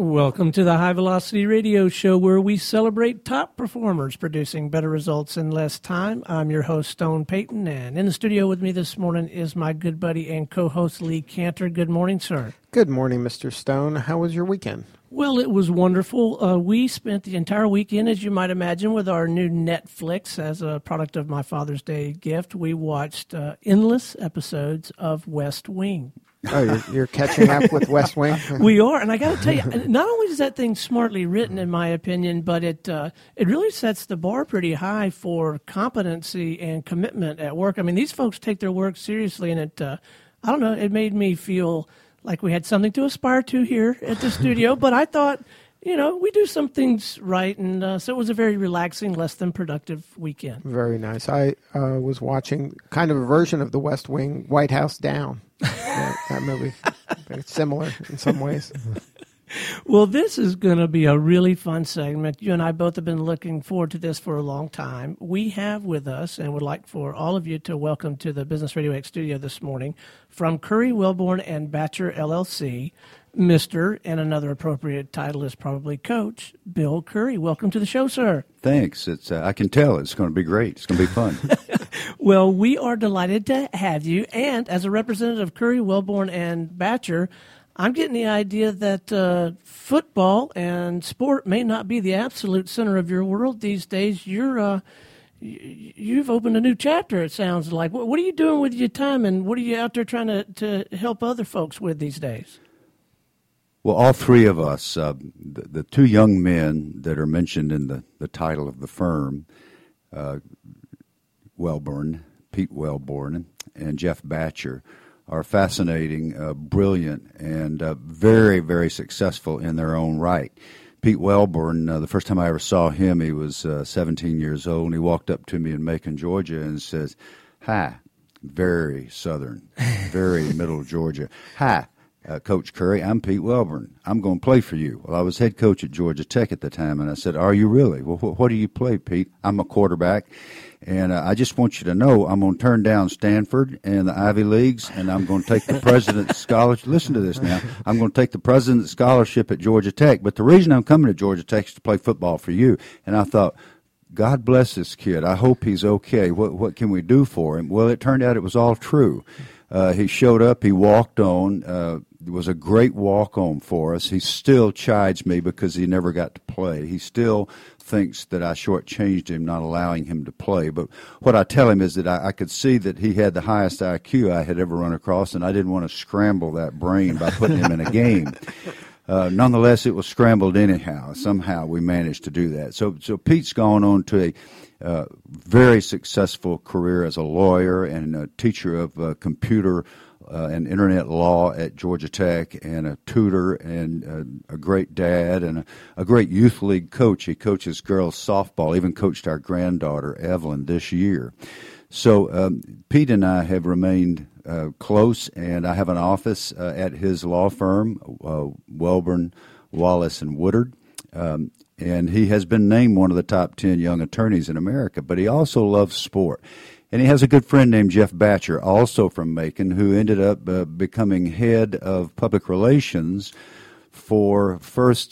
Welcome to the High Velocity Radio Show, where we celebrate top performers producing better results in less time. I'm your host, Stone Payton, and in the studio with me this morning is my good buddy and co-host, Lee Cantor. Good morning, sir. Good morning, Mr. Stone. How was your weekend? Well, it was wonderful. We spent the entire weekend, as you might imagine, with our new Netflix as a product of my Father's Day gift. We watched endless episodes of West Wing. Oh, you're catching up with West Wing? We are, and I got to tell you, not only is that thing smartly written, in my opinion, but it really sets the bar pretty high for competency and commitment at work. I mean, these folks take their work seriously, and I don't know, it made me feel like we had something to aspire to here at the studio, but I thought, we do some things right, and so it was a very relaxing, less than productive weekend. Very nice. I was watching kind of a version of the West Wing, White House Down. That movie. It's similar in some ways. Well, this is going to be a really fun segment. You and I both have been looking forward to this for a long time. We have with us, and would like for all of you to welcome to the Business Radio X studio this morning, from Curry, Wellborn, and Batcher, LLC, Mr., and another appropriate title is probably Coach, Bill Curry. Welcome to the show, sir. Thanks. I can tell it's going to be great. It's going to be fun. Well, we are delighted to have you. And as a representative of Curry, Wellborn, and Batcher, I'm getting the idea that football and sport may not be the absolute center of your world these days. You've opened a new chapter, it sounds like. What are you doing with your time, and what are you out there trying to help other folks with these days? Well, all three of us, the two young men that are mentioned in the title of the firm, Wellborn, Pete Wellborn, and Jeff Batcher, are fascinating, brilliant, and very, very successful in their own right. Pete Wellborn, the first time I ever saw him, he was 17 years old, and he walked up to me in Macon, Georgia, and says, "Hi," very southern, very middle Georgia. "Hi, Coach Curry, I'm Pete Wellborn. I'm going to play for you." Well, I was head coach at Georgia Tech at the time, and I said, "Are you really?" "Well, what do you play, Pete?" "I'm a quarterback, and I just want you to know I'm going to turn down Stanford and the Ivy Leagues, and I'm going to take the President's Scholarship." Listen to this now. "I'm going to take the President's Scholarship at Georgia Tech, but the reason I'm coming to Georgia Tech is to play football for you." And I thought, God bless this kid. I hope he's okay. What can we do for him? Well, it turned out it was all true. He showed up. He walked on. It was a great walk-on for us. He still chides me because he never got to play. He still thinks that I shortchanged him, not allowing him to play. But what I tell him is that I could see that he had the highest IQ I had ever run across, and I didn't want to scramble that brain by putting him in a game. Nonetheless, it was scrambled anyhow. Somehow we managed to do that. So Pete's gone on to a very successful career as a lawyer and a teacher of computer and internet law at Georgia Tech, and a tutor, and a great dad, and a great youth league coach. He coaches girls softball, even coached our granddaughter, Evelyn, this year. So Pete and I have remained close, and I have an office at his law firm, Wellborn, Wallace, and Woodard. And he has been named one of the top 10 young attorneys in America, but he also loves sport. And he has a good friend named Jeff Batcher, also from Macon, who ended up becoming head of public relations for first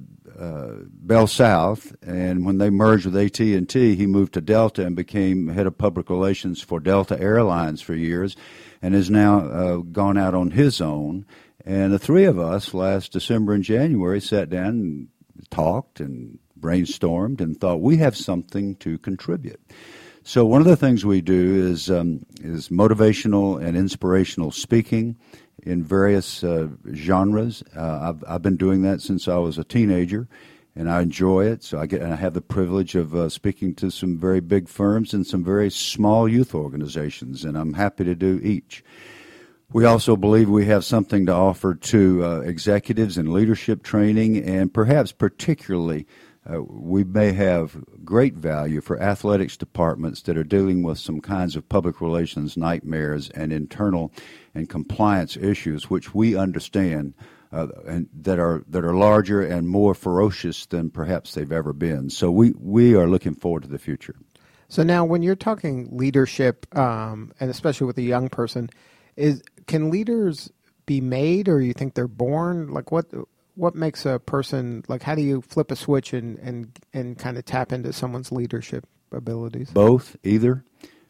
Bell South, and when they merged with AT&T, he moved to Delta and became head of public relations for Delta Airlines for years, and has now gone out on his own. And the three of us last December and January sat down and talked and brainstormed and thought we have something to contribute. So one of the things we do is motivational and inspirational speaking in various genres. I've been doing that since I was a teenager, and I enjoy it. So I have the privilege of speaking to some very big firms and some very small youth organizations, and I'm happy to do each. We also believe we have something to offer to executives in leadership training, and perhaps particularly we may have great value for athletics departments that are dealing with some kinds of public relations nightmares and internal and compliance issues, which we understand and that are larger and more ferocious than perhaps they've ever been. So we are looking forward to the future. So now, when you're talking leadership, and especially with a young person, can leaders be made, or you think they're born? Like What makes a person, like, how do you flip a switch and kind of tap into someone's leadership abilities? Both, either.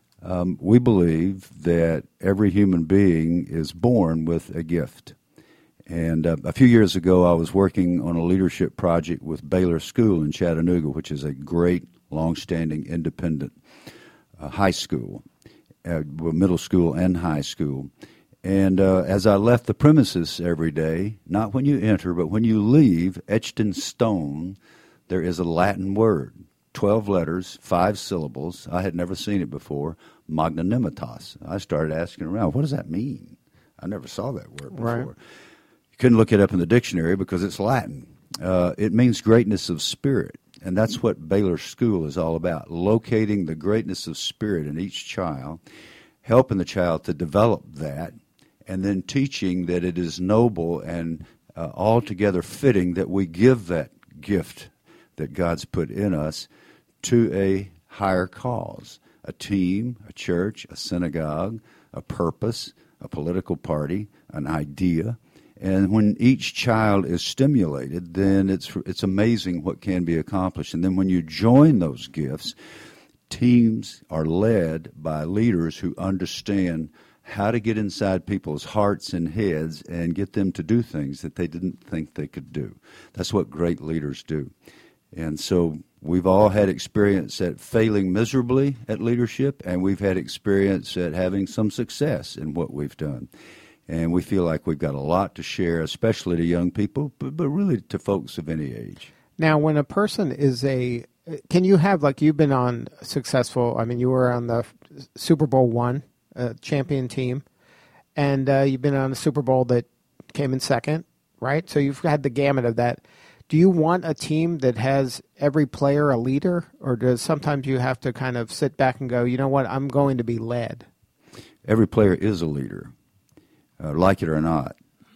We believe that every human being is born with a gift. And a few years ago, I was working on a leadership project with Baylor School in Chattanooga, which is a great, long-standing, independent high school, middle school and high school. And as I left the premises every day, not when you enter, but when you leave, etched in stone, there is a Latin word, 12 letters, 5 syllables. I had never seen it before, magnanimitas. I started asking around, what does that mean? I never saw that word before. Right. You couldn't look it up in the dictionary because it's Latin. It means greatness of spirit, and that's what Baylor School is all about, locating the greatness of spirit in each child, helping the child to develop that, and then teaching that it is noble and altogether fitting that we give that gift that God's put in us to a higher cause, a team, a church, a synagogue, a purpose, a political party, an idea. And when each child is stimulated, then it's amazing what can be accomplished. And then when you join those gifts, teams are led by leaders who understand how to get inside people's hearts and heads and get them to do things that they didn't think they could do. That's what great leaders do. And so we've all had experience at failing miserably at leadership, and we've had experience at having some success in what we've done. And we feel like we've got a lot to share, especially to young people, but really to folks of any age. Now, when a person is can you have, like, you've been on successful, I mean, you were on the Super Bowl I champion team, and you've been on a Super Bowl that came in second, right? So you've had the gamut of that. Do you want a team that has every player a leader, or does sometimes you have to kind of sit back and go, you know what, I'm going to be led? Every player is a leader, like it or not.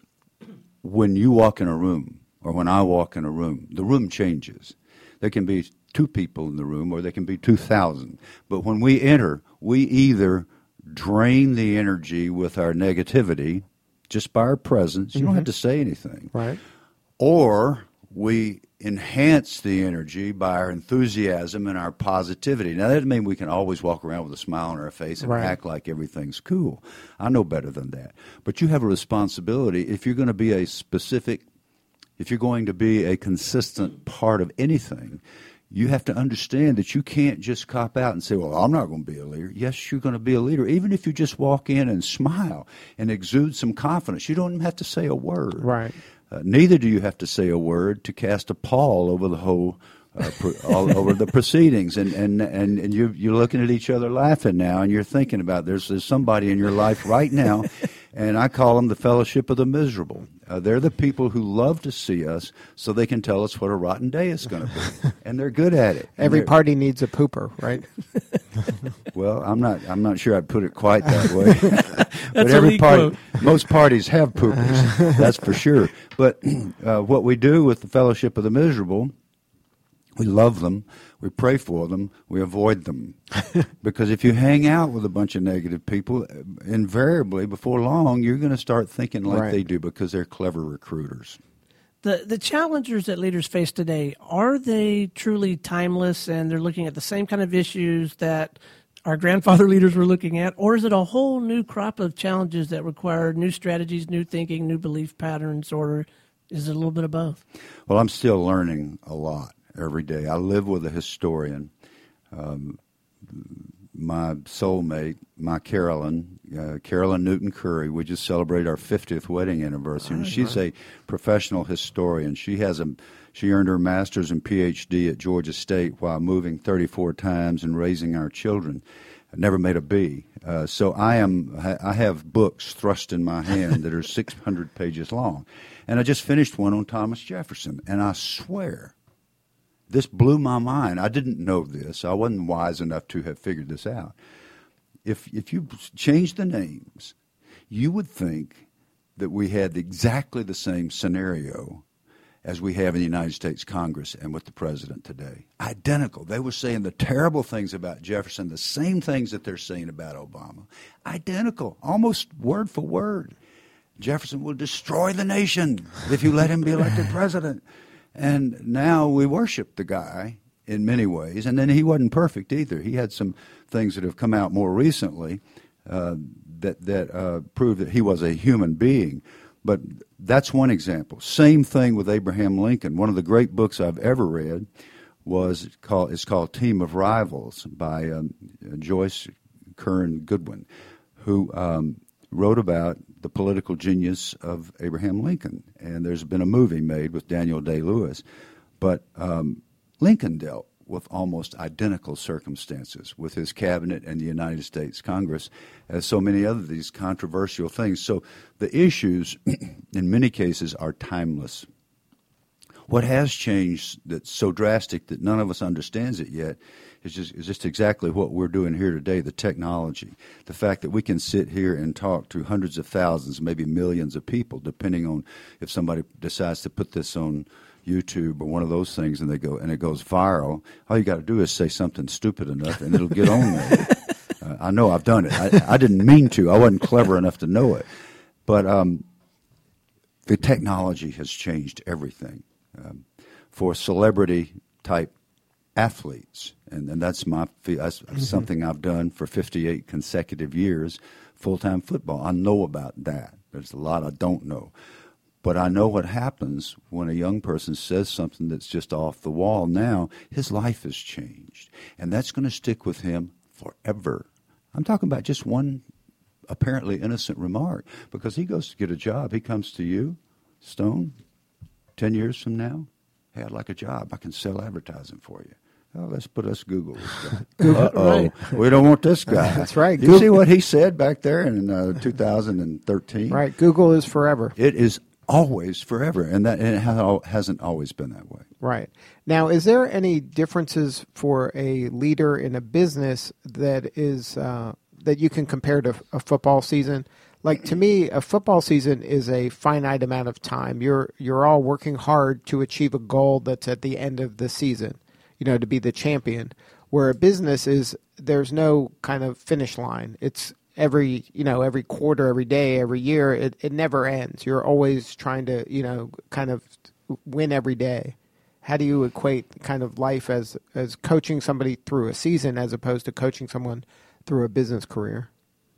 When you walk in a room, or when I walk in a room, the room changes. There can be 2 people in the room, or there can be 2,000. But when we enter, we either drain the energy with our negativity just by our presence. You don't have to say anything. Right. Or we enhance the energy by our enthusiasm and our positivity. Now, that doesn't mean we can always walk around with a smile on our face and act like everything's cool. I know better than that. But you have a responsibility if you're going to be if you're going to be a consistent part of anything. You have to understand that you can't just cop out and say, well, I'm not going to be a leader. Yes, you're going to be a leader. Even if you just walk in and smile and exude some confidence, you don't even have to say a word. Right. Neither do you have to say a word to cast a pall over the whole, all over the proceedings. And you're looking at each other laughing now, and you're thinking about there's somebody in your life right now, and I call them the fellowship of the miserable. They're the people who love to see us so they can tell us what a rotten day is going to be, and they're good at it. Every party needs a pooper, right? Well, I'm not sure I'd put it quite that way. That's but every party, quote. most parties have poopers, that's for sure. But what we do with the fellowship of the miserable, we love them, we pray for them, we avoid them. Because if you hang out with a bunch of negative people, invariably, before long, you're going to start thinking like they do because they're clever recruiters. The challengers that leaders face today, are they truly timeless and they're looking at the same kind of issues that our grandfather leaders were looking at? Or is it a whole new crop of challenges that require new strategies, new thinking, new belief patterns, or is it a little bit of both? Well, I'm still learning a lot every day. I live with a historian, my soulmate, my Carolyn Newton Curry. We just celebrated our 50th wedding anniversary, and she's a professional historian. She earned her master's and PhD at Georgia State while moving 34 times and raising our children. I never made a B. So I have books thrust in my hand that are 600 pages long. And I just finished one on Thomas Jefferson, and I swear, this blew my mind. I didn't know this. I wasn't wise enough to have figured this out. If you change the names, you would think that we had exactly the same scenario as we have in the United States Congress and with the president today. Identical. They were saying the terrible things about Jefferson, the same things that they're saying about Obama. Identical, almost word for word. Jefferson will destroy the nation if you let him be elected president. And now we worship the guy in many ways. And then he wasn't perfect either. He had some things that have come out more recently that prove that he was a human being. But that's one example. Same thing with Abraham Lincoln. One of the great books I've ever read is called Team of Rivals by Joyce Curran Goodwin, who wrote about the political genius of Abraham Lincoln. And there's been a movie made with Daniel Day-Lewis. But Lincoln dealt with almost identical circumstances with his cabinet and the United States Congress as so many other these controversial things. So the issues, in many cases, are timeless. What has changed that's so drastic that none of us understands it yet is just exactly what we're doing here today, the technology. The fact that we can sit here and talk to hundreds of thousands, maybe millions of people, depending on if somebody decides to put this on YouTube or one of those things and it goes viral. All you got to do is say something stupid enough and it'll get on there. I know I've done it. I didn't mean to. I wasn't clever enough to know it. But the technology has changed everything. For celebrity-type athletes, and that's something I've done for 58 consecutive years, full-time football. I know about that. There's a lot I don't know. But I know what happens when a young person says something that's just off the wall. Now, his life has changed, and that's going to stick with him forever. I'm talking about just one apparently innocent remark, because he goes to get a job. He comes to you, Stone, 10 years from now, hey, I'd like a job. I can sell advertising for you. Oh, let's Google this guy. Uh-oh, right. We don't want this guy. That's right. Did you see what he said back there in 2013? Right. Google is forever. It is always forever, and it hasn't always been that way. Right. Now, is there any differences for a leader in a business that is that you can compare to a football season? Like, to me, a football season is a finite amount of time. You're all working hard to achieve a goal that's at the end of the season, to be the champion. Where a business is, there's no kind of finish line. It's every quarter, every day, every year. It never ends. You're always trying to, kind of win every day. How do you equate kind of life as coaching somebody through a season as opposed to coaching someone through a business career?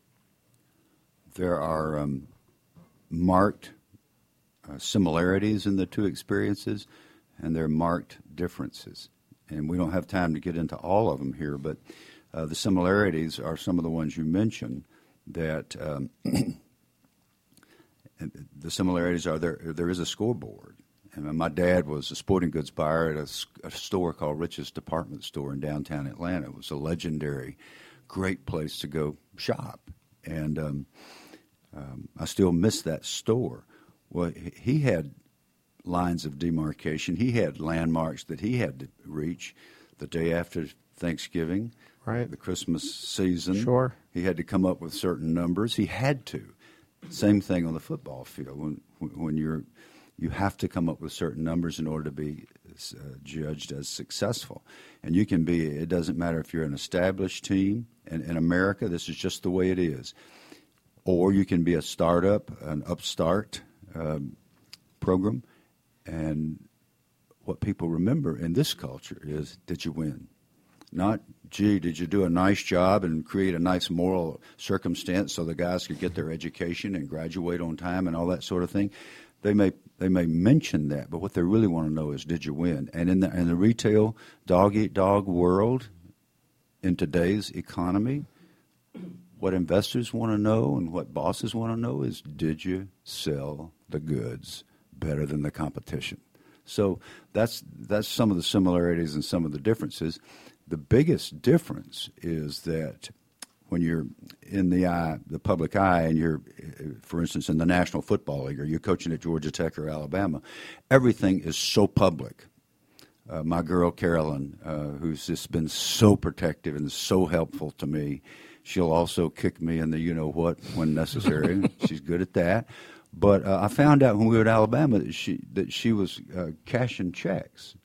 There are marked similarities in the two experiences, and there are marked differences. And we don't have time to get into all of them here, but the similarities are some of the ones you mentioned. That the similarities are there is a scoreboard. And my dad was a sporting goods buyer at a store called Rich's Department Store in downtown Atlanta. It was a legendary, great place to go shop. And I still miss that store. Well, he had lines of demarcation. He had landmarks that he had to reach the day after Thanksgiving, right? The Christmas season. Sure. He had to come up with certain numbers. He had to. Same thing on the football field. When you have to come up with certain numbers in order to be judged as successful. And you can be, it doesn't matter if you're an established team. And in America, this is just the way it is. Or you can be a startup, an upstart program. And what people remember in this culture is, did you win? Not, gee, did you do a nice job and create a nice moral circumstance so the guys could get their education and graduate on time and all that sort of thing. They may mention that, but what they really want to know is, did you win? And in the retail dog-eat-dog world, in today's economy, what investors want to know and what bosses want to know is, did you sell the goods better than the competition? So that's some of the similarities and some of the differences. The biggest difference is that when you're in the public eye, and you're, for instance, in the National Football League, or you're coaching at Georgia Tech or Alabama, everything is so public. My girl, Carolyn, who's just been so protective and so helpful to me, she'll also kick me in the you-know-what when necessary. She's good at that. But I found out when we were at Alabama that she was cashing checks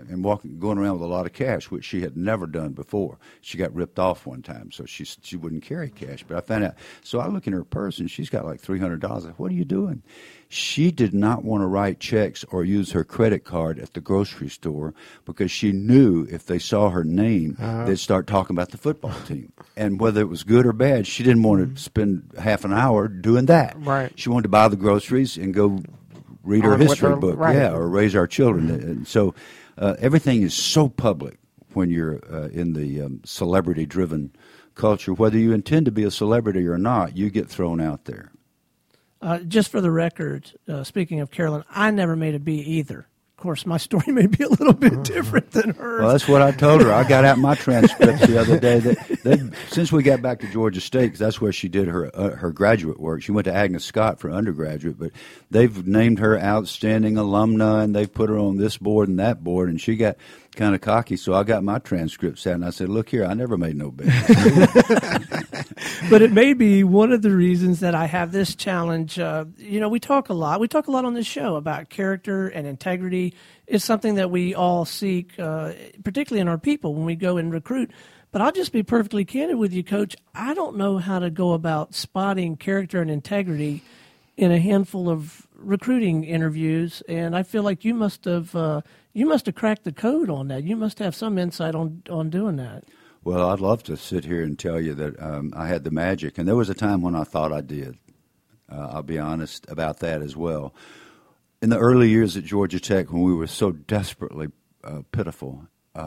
and going around with a lot of cash, which she had never done before. She got ripped off one time, so she wouldn't carry cash. But I found out. So I look in her purse, and she's got like $300. I said, what are you doing? She did not want to write checks or use her credit card at the grocery store because she knew if they saw her name, they'd start talking about the football team. And whether it was good or bad, she didn't want to spend half an hour doing that. Right. She wanted to buy the groceries and go read her history book, right. or raise our children. And so everything is so public when you're in the celebrity-driven culture. Whether you intend to be a celebrity or not, you get thrown out there. Just for the record, speaking of Carolyn, I never made a B either. Of course, my story may be a little bit different than hers. Well, that's what I told her. I got out my transcripts the other day. Since we got back to Georgia State, 'cause that's where she did her graduate work. She went to Agnes Scott for undergraduate, but they've named her outstanding alumna, and they've put her on this board and that board, and she got kind of cocky. So I got my transcripts out, and I said, look here, I never made no business. But it may be one of the reasons that I have this challenge. We talk a lot. We talk a lot on this show about character and integrity. It's something that we all seek, particularly in our people when we go and recruit. But I'll just be perfectly candid with you, Coach. I don't know how to go about spotting character and integrity in a handful of recruiting interviews, and I feel like you must have cracked the code on that. You must have some insight on doing that. Well, I'd love to sit here and tell you that I had the magic, and there was a time when I thought I did. I'll be honest about that as well. In the early years at Georgia Tech, when we were so desperately pitiful,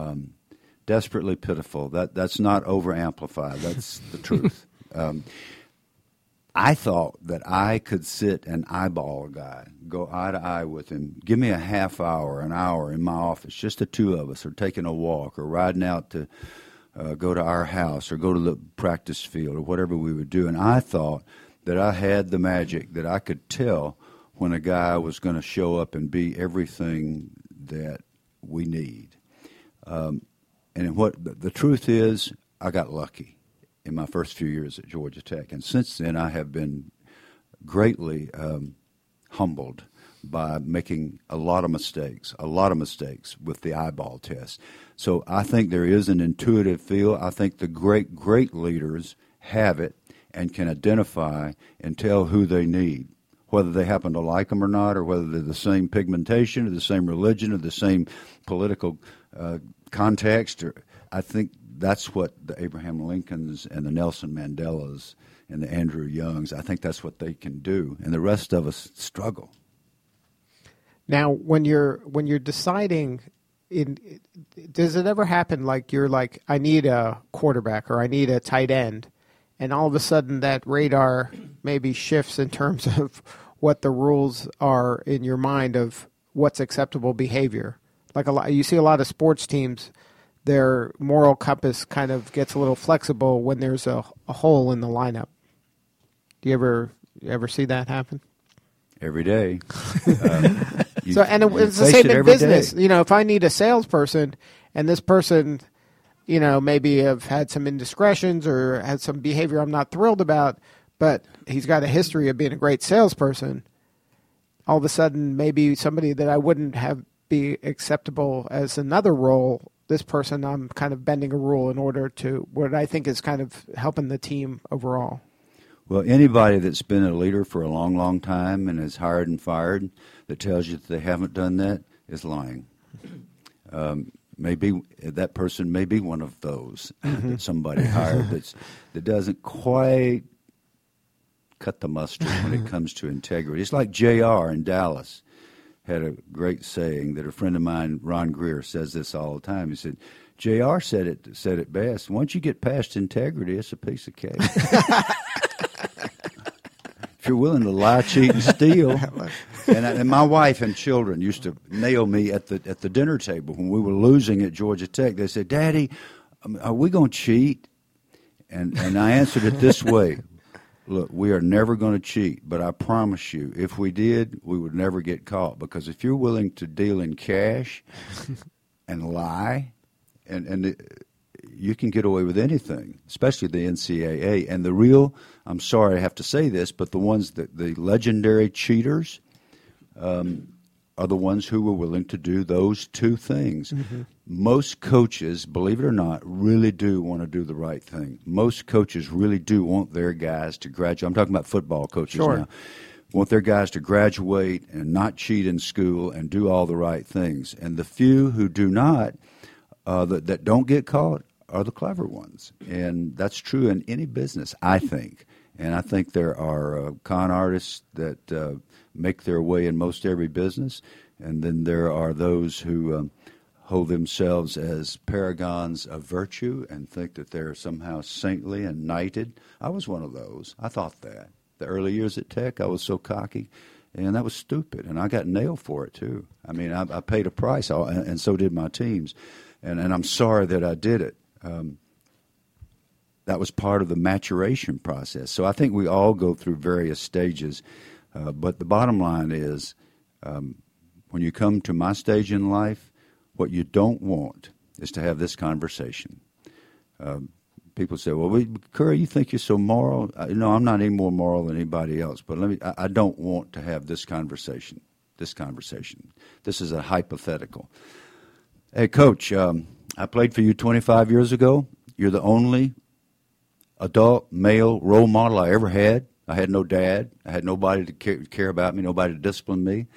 that's not over-amplified. That's the truth. I thought that I could sit and eyeball a guy, go eye to eye with him, give me a half hour, an hour in my office, just the two of us, or taking a walk, or riding out to go to our house, or go to the practice field, or whatever we would do. And I thought that I had the magic, that I could tell when a guy was going to show up and be everything that we need. And what the truth is, I got lucky in my first few years at Georgia Tech. And since then, I have been greatly humbled by making a lot of mistakes with the eyeball test. So I think there is an intuitive feel. I think the great leaders have it and can identify and tell who they need, whether they happen to like them or not, or whether they're the same pigmentation or the same religion or the same political context. I think that's what the Abraham Lincolns and the Nelson Mandelas and the Andrew Youngs, I think that's what they can do, and the rest of us struggle. Now, when you're deciding, does it ever happen like you're like, I need a quarterback or I need a tight end, and all of a sudden that radar maybe shifts in terms of what the rules are in your mind of what's acceptable behavior? Like you see a lot of sports teams, their moral compass kind of gets a little flexible when there's a hole in the lineup. Do you ever see that happen? Every day. It's the same in business. Day. If I need a salesperson and this person, maybe have had some indiscretions or had some behavior I'm not thrilled about, but he's got a history of being a great salesperson, all of a sudden maybe somebody that I wouldn't have be acceptable as another role, this person I'm kind of bending a rule in order to what I think is kind of helping the team overall. Well, anybody that's been a leader for a long, long time and is hired and fired that tells you that they haven't done that is lying. Maybe that person may be one of those that somebody hired that doesn't quite cut the mustard when it comes to integrity. It's like JR in Dallas had a great saying that a friend of mine, Ron Greer, says this all the time. He said, JR said it best. Once you get past integrity, it's a piece of cake. If you're willing to lie, cheat, and steal. And my wife and children used to nail me at the dinner table when we were losing at Georgia Tech. They said, Daddy, are we going to cheat? And I answered it this way. Look, we are never going to cheat, but I promise you, if we did, we would never get caught. Because if you're willing to deal in cash and lie, and you can get away with anything, especially the NCAA. And the real, I'm sorry I have to say this, but the legendary cheaters, are the ones who were willing to do those two things. Most coaches, believe it or not, really do want to do the right thing. Most coaches really do want their guys to graduate. I'm talking about football coaches now. Want their guys to graduate and not cheat in school and do all the right things. And the few who do not, that don't get caught, are the clever ones. And that's true in any business, I think. And I think there are con artists that make their way in most every business. And then there are those who hold themselves as paragons of virtue and think that they're somehow saintly and knighted. I was one of those. I thought that. The early years at Tech, I was so cocky, and that was stupid. And I got nailed for it, too. I mean, I paid a price, and so did my teams. And I'm sorry that I did it. That was part of the maturation process. So I think we all go through various stages. But the bottom line is, when you come to my stage in life, what you don't want is to have this conversation. People say, well, Curry, you think you're so moral? No, I'm not any more moral than anybody else. But I don't want to have this conversation. This is a hypothetical. Hey, Coach, I played for you 25 years ago. You're the only adult male role model I ever had. I had no dad. I had nobody to care about me, nobody to discipline me.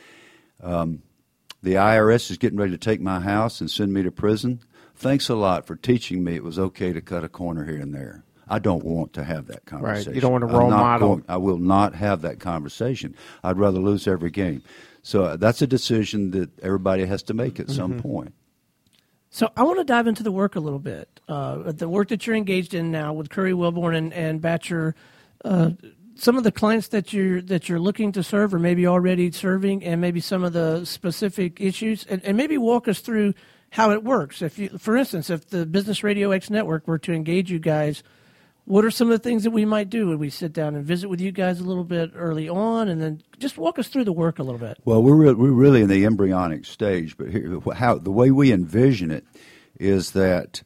The IRS is getting ready to take my house and send me to prison. Thanks a lot for teaching me it was okay to cut a corner here and there. I don't want to have that conversation. Right. You don't want to role model. I will not have that conversation. I'd rather lose every game. So that's a decision that everybody has to make at some point. So I want to dive into the work a little bit. The work that you're engaged in now with Curry Wellborn and Batcher. Some of the clients that you're looking to serve, or maybe already serving, and maybe some of the specific issues, and maybe walk us through how it works. For instance, if the Business Radio X Network were to engage you guys, what are some of the things that we might do? Would we sit down and visit with you guys a little bit early on, and then just walk us through the work a little bit? Well, we're really in the embryonic stage, but here, the way we envision it is that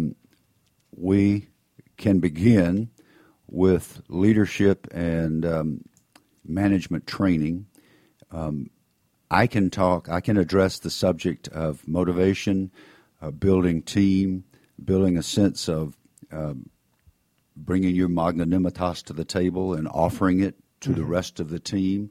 we can begin with leadership and management training. I can address the subject of motivation, building team, building a sense of bringing your magnanimitas to the table and offering it to the rest of the team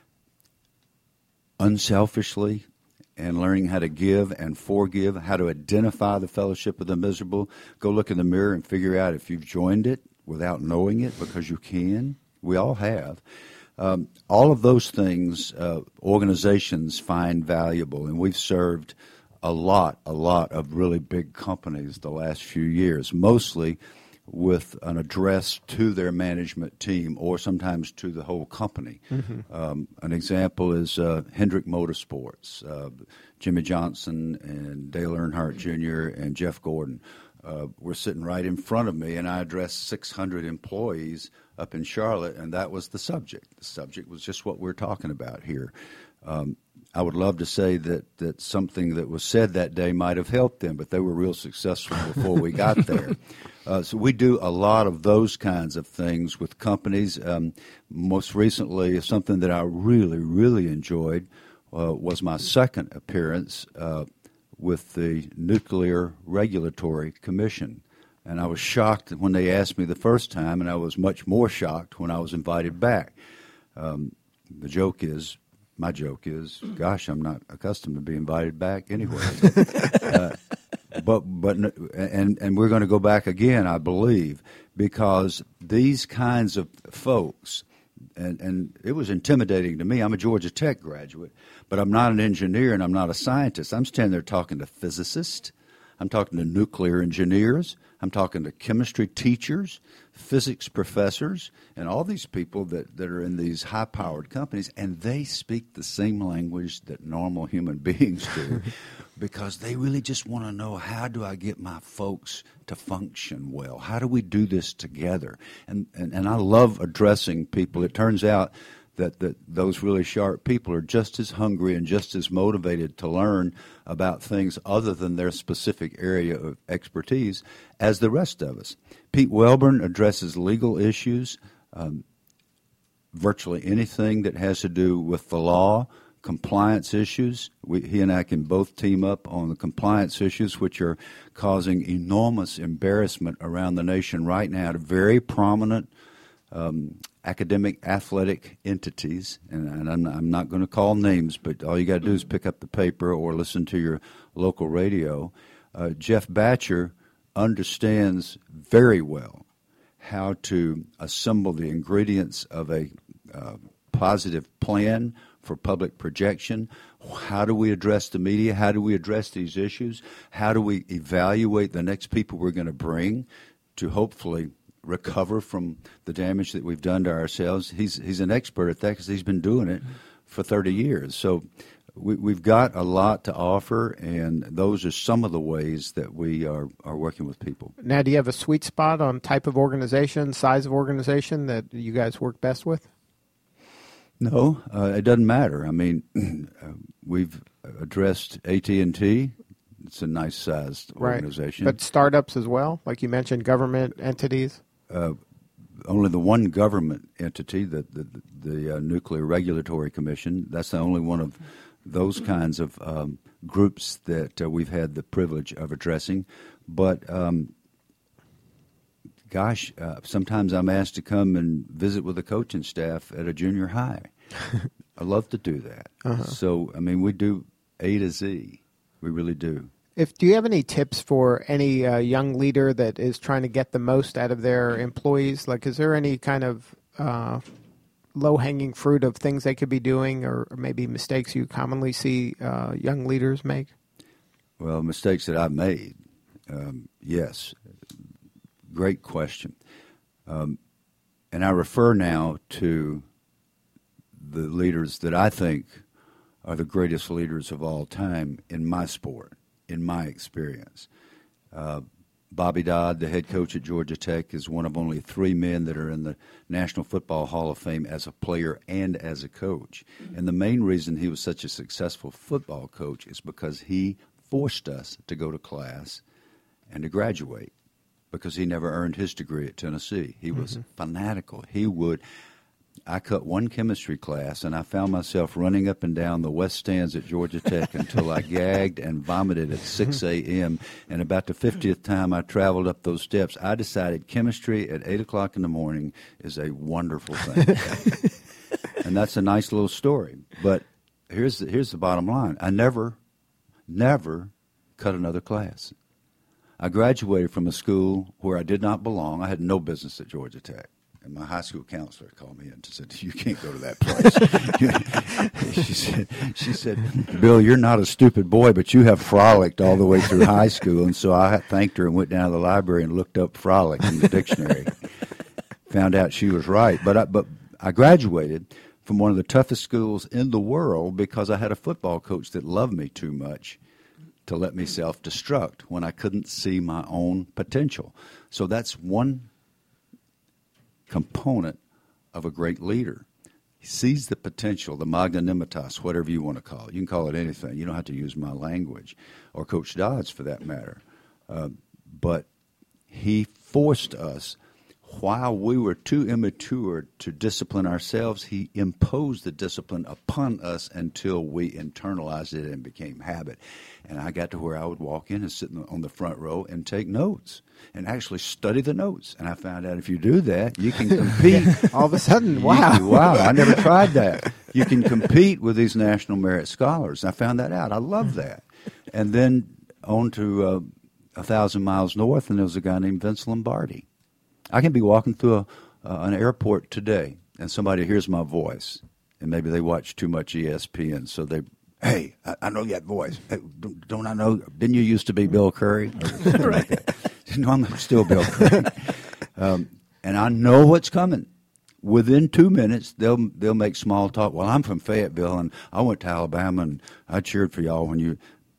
unselfishly, and learning how to give and forgive, how to identify the fellowship of the miserable. Go look in the mirror and figure out if you've joined it without knowing it, because you can. We all have. All of those things organizations find valuable, and we've served a lot of really big companies the last few years, mostly with an address to their management team or sometimes to the whole company. An example is Hendrick Motorsports, Jimmy Johnson and Dale Earnhardt Jr. and Jeff Gordon were sitting right in front of me, and I addressed 600 employees up in Charlotte, and that was the subject. The subject was just what we're talking about here. I would love to say that something that was said that day might have helped them, but they were real successful before we got there. So we do a lot of those kinds of things with companies. Most recently, something that I really, really enjoyed was my second appearance with the Nuclear Regulatory Commission. And I was shocked when they asked me the first time, and I was much more shocked when I was invited back. My joke is, gosh, I'm not accustomed to be invited back anyway. But we're going to go back again, I believe, because these kinds of folks, and it was intimidating to me. I'm a Georgia Tech graduate, but I'm not an engineer and I'm not a scientist. I'm standing there talking to physicists. I'm talking to nuclear engineers. I'm talking to chemistry teachers, physics professors, and all these people that are in these high-powered companies, and they speak the same language that normal human beings do because they really just want to know, how do I get my folks to function well? How do we do this together? And I love addressing people. It turns out that those really sharp people are just as hungry and just as motivated to learn about things other than their specific area of expertise as the rest of us. Pete Wellborn addresses legal issues, virtually anything that has to do with the law. compliance issues. He and I can both team up on the compliance issues, which are causing enormous embarrassment around the nation right now to very prominent academic, athletic entities. And I'm not going to call names, but all you got to do is pick up the paper or listen to your local radio. Jeff Batcher understands very well how to assemble the ingredients of a positive plan for public projection. How do we address the media? How do we address these issues? How do we evaluate the next people we're going to bring to hopefully recover from the damage that we've done to ourselves? He's an expert at that because he's been doing it for 30 years. So we've got a lot to offer, and those are some of the ways that we are working with people. Now, do you have a sweet spot on type of organization, size of organization that you guys work best with? No, it doesn't matter. I mean, we've addressed AT&T. It's a nice-sized organization. Right. But startups as well, like you mentioned, government entities? Only the one government entity, the Nuclear Regulatory Commission, that's the only one of those kinds of groups that we've had the privilege of addressing. But sometimes I'm asked to come and visit with the coaching staff at a junior high. I love to do that. Uh-huh. So, I mean, we do A to Z. We really do. Do you have any tips for any young leader that is trying to get the most out of their employees? Like, is there any kind of low-hanging fruit of things they could be doing, or maybe mistakes you commonly see young leaders make? Well, mistakes that I've made, yes. Great question. And I refer now to the leaders that I think are the greatest leaders of all time in my sport, in my experience. Bobby Dodd, the head coach at Georgia Tech, is one of only 3 men that are in the National Football Hall of Fame as a player and as a coach. And the main reason he was such a successful football coach is because he forced us to go to class and to graduate, because he never earned his degree at Tennessee. He was fanatical. I cut one chemistry class, and I found myself running up and down the west stands at Georgia Tech until I gagged and vomited at 6 a.m. And about the 50th time I traveled up those steps, I decided chemistry at 8 o'clock in the morning is a wonderful thing. And that's a nice little story. But here's the bottom line. I never cut another class. I graduated from a school where I did not belong. I had no business at Georgia Tech. And my high school counselor called me in and said, "You can't go to that place." she said, "Bill, you're not a stupid boy, but you have frolicked all the way through high school." And so I thanked her and went down to the library and looked up frolic in the dictionary. Found out she was right. But I graduated from one of the toughest schools in the world because I had a football coach that loved me too much to let me self-destruct when I couldn't see my own potential. So that's one component of a great leader. He sees the potential, the magnanimitas, whatever you want to call it. You can call it anything. You don't have to use my language, or Coach Dodd's for that matter. But he forced us, while we were too immature to discipline ourselves, he imposed the discipline upon us until we internalized it and became habit. And I got to where I would walk in and sit on the front row and take notes and actually study the notes. And I found out if you do that, you can compete. All of a sudden, wow. Wow, I never tried that. You can compete with these National Merit Scholars. I found that out. I love that. And then on to 1,000 miles north, and there was a guy named Vince Lombardi. I can be walking through an airport today, and somebody hears my voice, and maybe they watch too much ESPN, so they, "Hey, I know that voice. Hey, don't I know? Didn't you used to be Bill Curry?" Right. Like no, I'm still Bill Curry. And I know what's coming. Within 2 minutes, they'll make small talk. "Well, I'm from Fayetteville, and I went to Alabama, and I cheered for y'all when you."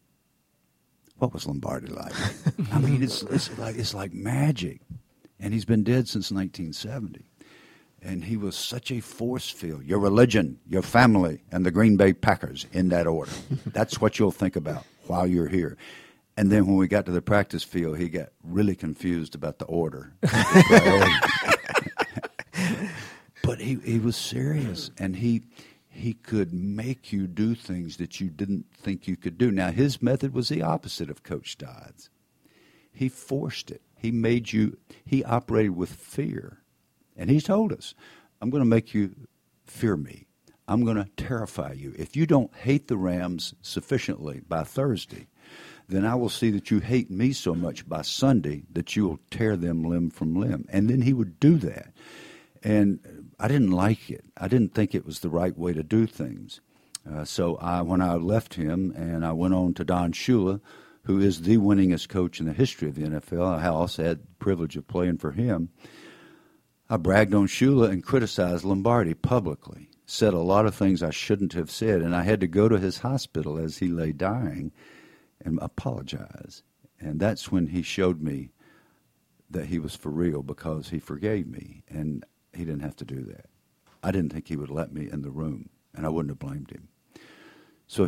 What was Lombardi like? I mean, it's like magic. And he's been dead since 1970. And he was such a force field. Your religion, your family, and the Green Bay Packers, in that order. That's what you'll think about while you're here. And then when we got to the practice field, he got really confused about the order. But he was serious. And he he could make you do things that you didn't think you could do. Now, his method was the opposite of Coach Dodd's. He forced it. He operated with fear. And he told us, I'm going to make you fear me. I'm going to terrify you. If you don't hate the Rams sufficiently by Thursday, then I will see that you hate me so much by Sunday that you will tear them limb from limb. And then he would do that. And I didn't like it. I didn't think it was the right way to do things. So when I left him and I went on to Don Shula, who is the winningest coach in the history of the NFL, I also had the privilege of playing for him, I bragged on Shula and criticized Lombardi publicly, said a lot of things I shouldn't have said, and I had to go to his hospital as he lay dying and apologize. And that's when he showed me that he was for real, because he forgave me, and he didn't have to do that. I didn't think he would let me in the room, and I wouldn't have blamed him. So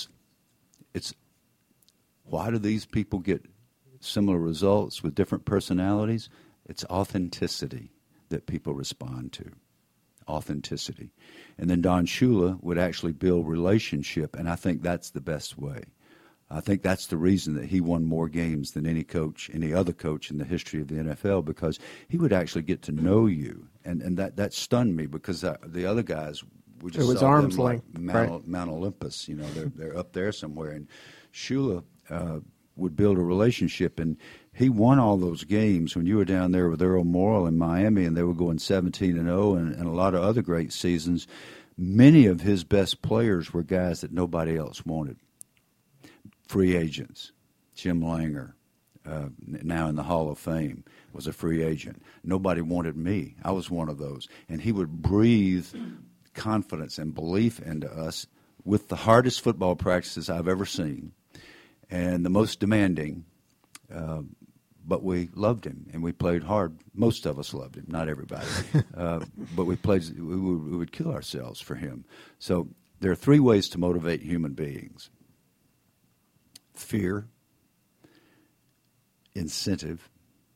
why do these people get similar results with different personalities? It's authenticity that people respond to. Authenticity. And then Don Shula would actually build relationship, and I think that's the best way. I think that's the reason that he won more games than any other coach in the history of the NFL, because he would actually get to know you. And that stunned me, because the other guys, we just saw arm's them length, like Mount Olympus. You know, they're up there somewhere. And Shula would build a relationship, and he won all those games when you were down there with Earl Morrall in Miami, and they were going 17-0 and a lot of other great seasons. Many of his best players were guys that nobody else wanted. Free agents. Jim Langer, now in the Hall of Fame, was a free agent. Nobody wanted me. I was one of those. And he would breathe confidence and belief into us with the hardest football practices I've ever seen and the most demanding, but we loved him and we played hard. Most of us loved him, not everybody. But we would kill ourselves for him. So there are three ways to motivate human beings: fear, incentive,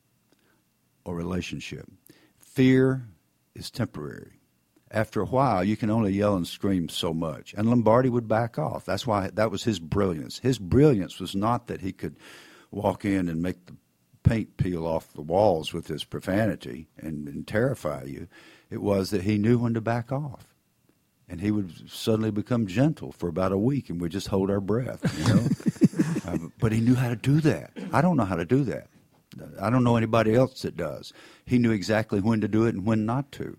or relationship. Fear is temporary. After a while, you can only yell and scream so much. And Lombardi would back off. That's why that was his brilliance. His brilliance was not that he could walk in and make the paint peel off the walls with his profanity and terrify you. It was that he knew when to back off. And he would suddenly become gentle for about a week, and we'd just hold our breath, you know. But he knew how to do that. I don't know how to do that. I don't know anybody else that does. He knew exactly when to do it and when not to.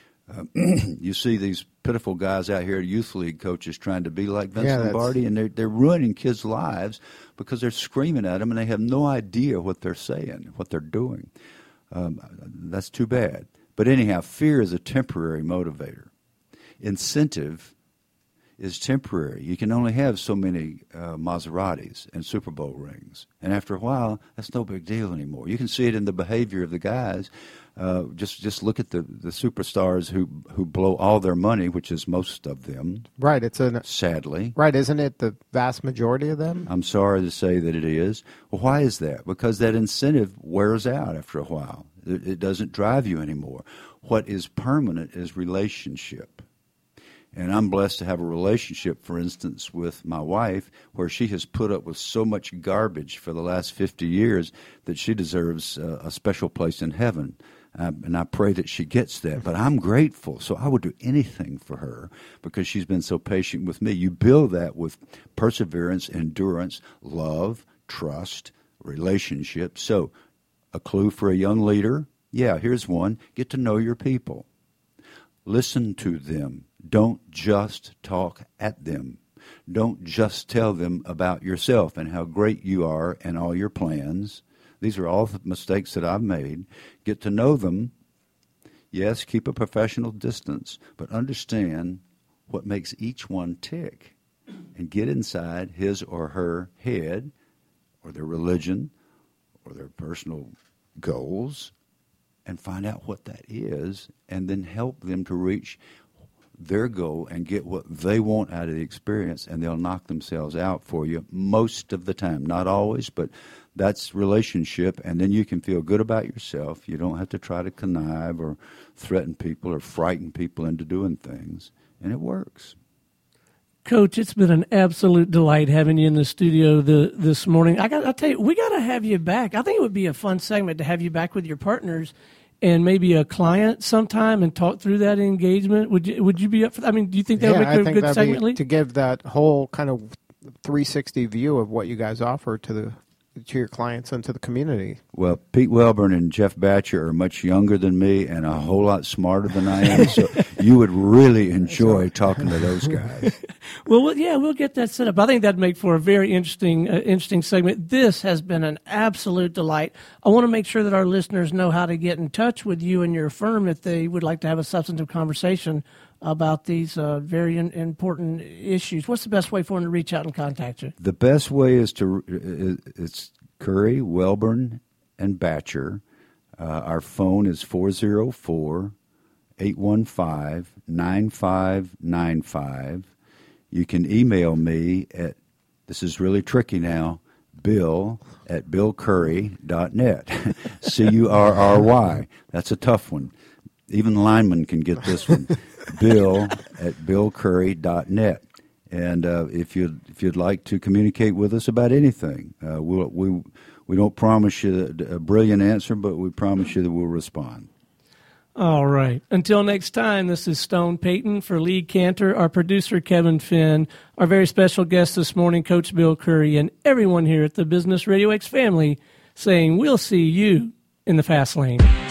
You see these pitiful guys out here, youth league coaches, trying to be like Vince Lombardi, and they're ruining kids' lives because they're screaming at them, and they have no idea what they're saying, what they're doing. That's too bad. But anyhow, fear is a temporary motivator. Incentive is temporary. You can only have so many Maseratis and Super Bowl rings. And after a while, that's no big deal anymore. You can see it in the behavior of the guys. Just look at the superstars who blow all their money, which is most of them. Right. Sadly. Right. Isn't it the vast majority of them? I'm sorry to say that it is. Well, why is that? Because that incentive wears out after a while. It doesn't drive you anymore. What is permanent is relationship. And I'm blessed to have a relationship, for instance, with my wife, where she has put up with so much garbage for the last 50 years that she deserves a special place in heaven. And I pray that she gets that. But I'm grateful, so I would do anything for her because she's been so patient with me. You build that with perseverance, endurance, love, trust, relationship. So a clue for a young leader? Yeah, here's one. Get to know your people. Listen to them. Don't just talk at them. Don't just tell them about yourself and how great you are and all your plans. These are all the mistakes that I've made. Get to know them. Yes, keep a professional distance, but understand what makes each one tick and get inside his or her head or their religion or their personal goals and find out what that is and then help them to reach their goal and get what they want out of the experience, and they'll knock themselves out for you most of the time. Not always, but that's relationship, and then you can feel good about yourself. You don't have to try to connive or threaten people or frighten people into doing things, and it works. Coach, it's been an absolute delight having you in the studio this morning. I'll tell you, we got to have you back. I think it would be a fun segment to have you back with your partners and maybe a client sometime and talk through that engagement. Would you be up for that? I mean, do you think that would make a good segment, Lee? To give that whole kind of 360 view of what you guys offer to your clients and to the community. Well, Pete Wellborn and Jeff Batcher are much younger than me and a whole lot smarter than I am, so you would really enjoy talking to those guys. Well, yeah, we'll get that set up. I think that'd make for a very interesting segment. This has been an absolute delight. I want to make sure that our listeners know how to get in touch with you and your firm if they would like to have a substantive conversation about these very important issues. What's the best way for them to reach out and contact you? The best way is it's Curry, Wellborn, and Batcher. Our phone is 404-815-9595. You can email me at, this is really tricky now, bill@billcurry.net. Curry. That's a tough one. Even linemen can get this one. bill@billcurry.net. And if you'd like to communicate with us about anything, we don't promise you a brilliant answer, but we promise you that we'll respond. All right. Until next time, this is Stone Payton for Lee Cantor, our producer Kevin Finn, our very special guest this morning, Coach Bill Curry, and everyone here at the Business Radio X family saying we'll see you in the fast lane.